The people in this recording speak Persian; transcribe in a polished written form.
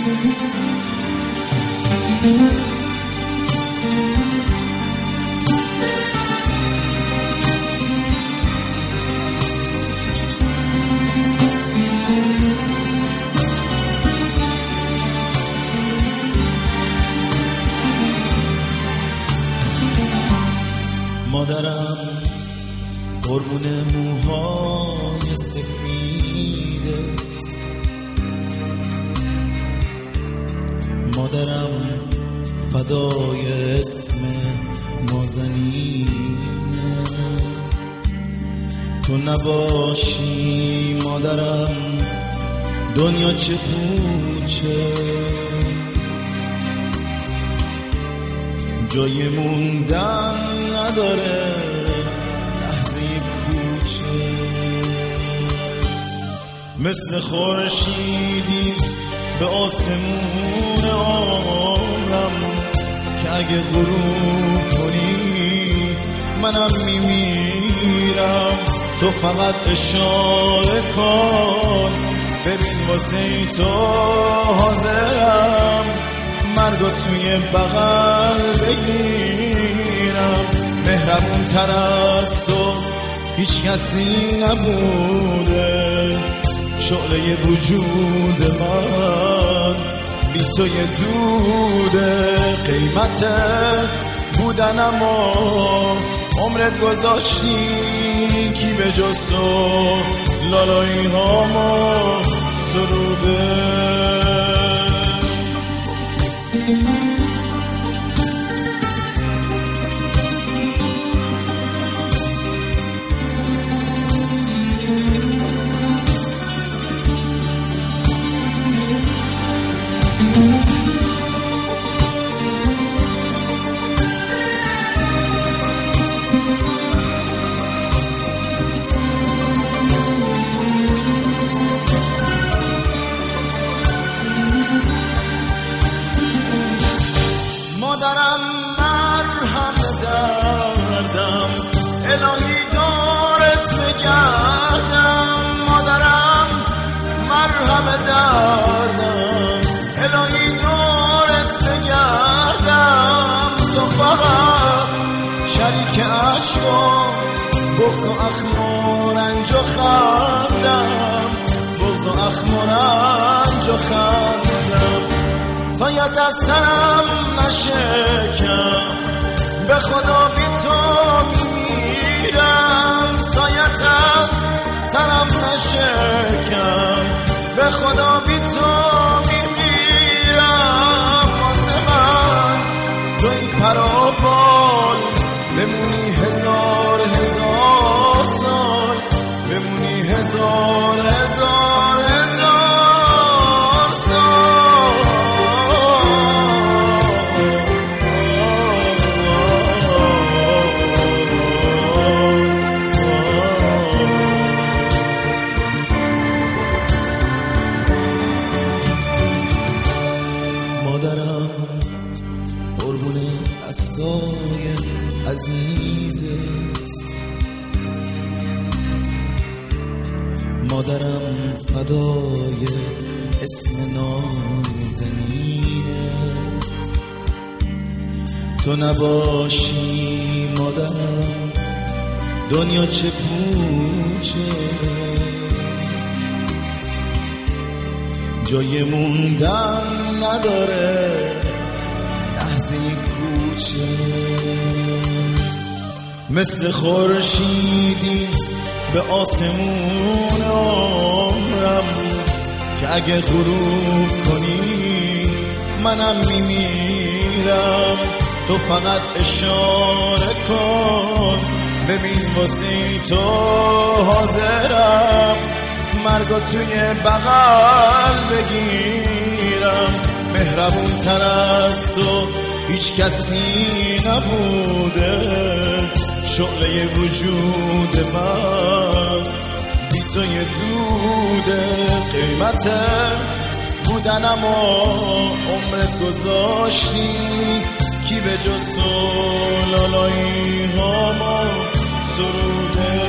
مادرم قربون موهای سفیده، مادرم فدای اسم نازنینه. تو نباشی مادرم دنیا چه پوچه، جای موندن نداره لحظه کوچه. مثل خورشیدی به آسمون عمرم که اگه غروب کنی منم میمیرم. تو فقط اشاره کن ببین واسه تو حاضرم مرگو توی بغل بگیرم. مهربون تر از تو هیچ کسی نبوده، شعله وجود من بی تو یه دوده. قیمت بودنم و عمرت گذاشتی کی به جز تو لالایی هامو سروده. مادرم مرهم دردم الهی دارت بگردم. مادرم مرهم دردم الهی دارت بگردم. تو فقط شریک عشق و بغض و اخم و رنج و خندم، بغض و اخم و رنج و خندم. سایت از سرم نشکم به خدا بی تو میمیرم. سایت از سرم نشکم به خدا بی تو میمیرم. واسه من توی پرابال بمونی هزار هزار سال، بمونی هزار هزار هزار سال. مادرم قربون دستای عزیزت، مادرم فدای اسم نازنینت. تو نباشی مادرم دنیا چه پوچه، جای موندن نداره لحظه کوچه. مثل خورشیدی به آسمون عمرم که اگه غروب کنی منم میمیرم. تو فقط اشاره کن ببین واسه تو حاضرم مرگو توی بغل بگیرم. مهربون تر از تو هیچ کسی نبوده، شعله وجود من بی تو یه دوده. قیمت بودنم و عمرت گذاشتی کی به جز تو لالایی هامو سروده.